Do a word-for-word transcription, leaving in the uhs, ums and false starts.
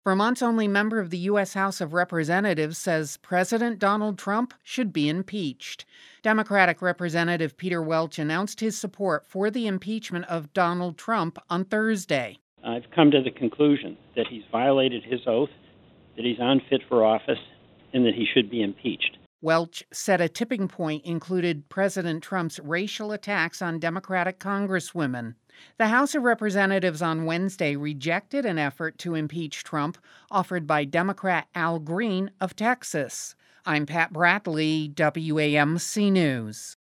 Vermont's only member of the U S House of Representatives says President Donald Trump should be impeached. Democratic Representative Peter Welch announced his support for the impeachment of Donald Trump on Thursday. I've come to the conclusion that he's violated his oath, that he's unfit for office, and that he should be impeached. Welch said a tipping point included President Trump's racial attacks on Democratic congresswomen. The House of Representatives on Wednesday rejected an effort to impeach Trump offered by Democrat Al Green of Texas. I'm Pat Bradley, W A M C News.